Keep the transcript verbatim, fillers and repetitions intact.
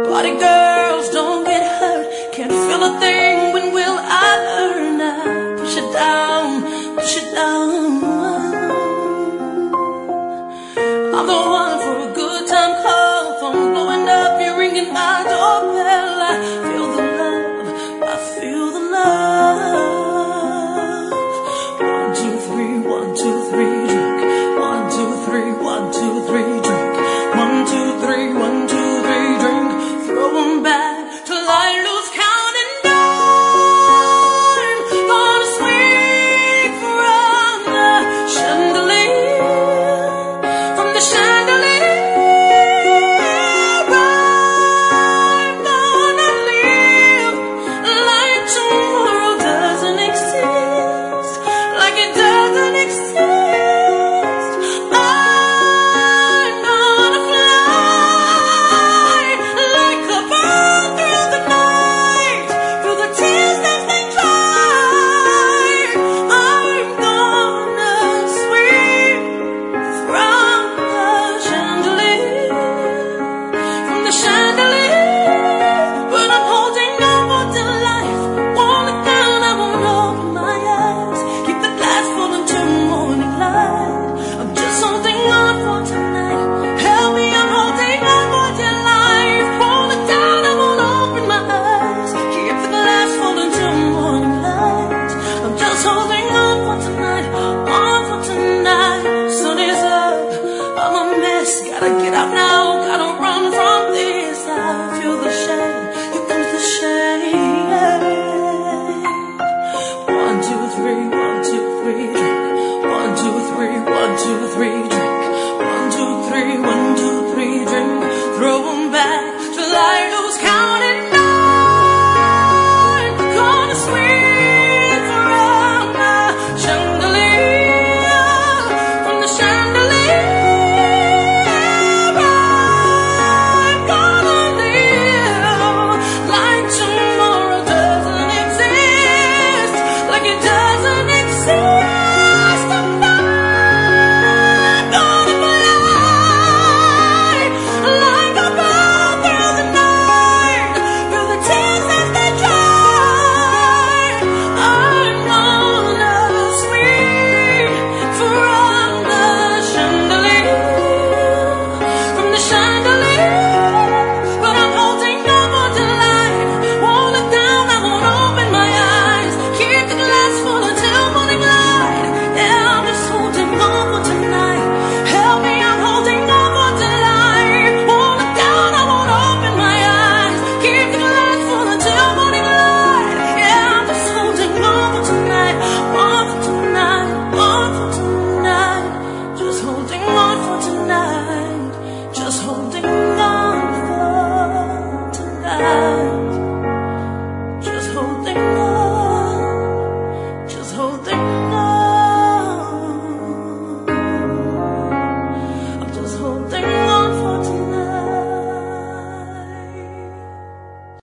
Party girls, don't get hurt. Can't feel a thing, when will I learn? I push it down, push it down. I'm the one for a good time call. Phone blowing up, you're ringing my doorbell. I feel the love, I feel the love. One, two, three, one, two, three, drink. One, two, three, one, two, three, drink. One, two, three, one, two, three, drink. Throw 'em back till I lose count and I'm gonna swing from the chandelier, from the chandelier. I'm gonna live like tomorrow doesn't exist, like it doesn't exist. I'm gonna fly like a bird through the night, through the tears that they cry. I'm gonna swing from the chandelier, from the chandelier. But I'm holding on for dear life. Won't look down, I won't open my eyes. Keep the glass full until morning light. I'm just holding on for tonight. Help me, I'm holding on for dear life. Won't look down, I won't open my eyes. Keep the glass full until morning light. I'm just holding on for tonight, on for tonight. Sun is up, I'm a mess. Gotta get out now, gotta run from this. I feel the shame, here comes the shame. One, two, three, one, two, three, drink. One, two, three, one, two, three, drink. One, two, three, one, two, three, drink. Throw 'em back till I lose count.